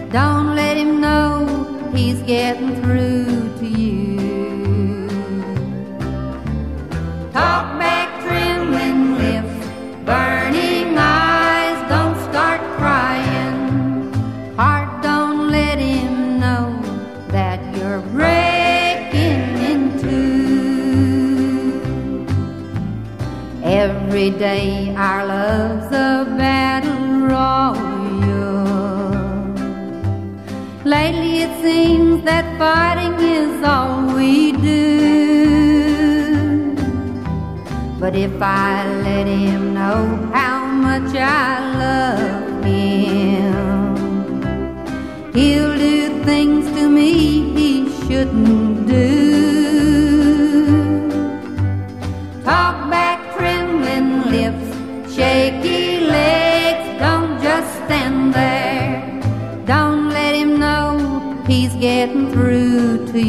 Don't let him know he's getting through to you. Talk back, trembling lips, burning eyes, don't start crying. Heart, don't let him know that you're breaking in two. Every day our love's a battle royal. Lately it seems that fighting is all we do. But if I let him know how much I love him, he'll do things to me he shouldn't do. Talk back, trembling lips, shaky legs, don't just stand there. Don't let him know he's getting through to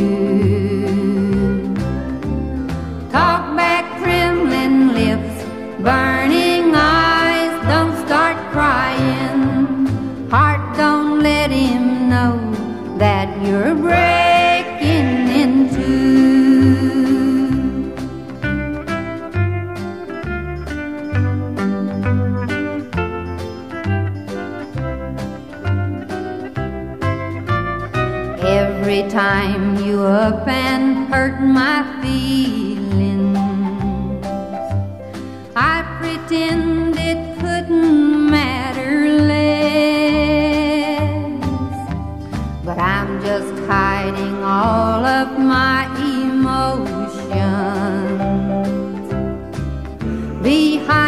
you. Talk back, trembling lips, burning eyes, don't start crying. Heart, don't let him know that you're breaking in two. Every time you up and hurt my feelings, I pretend it couldn't matter less. But I'm just hiding all of my emotions behind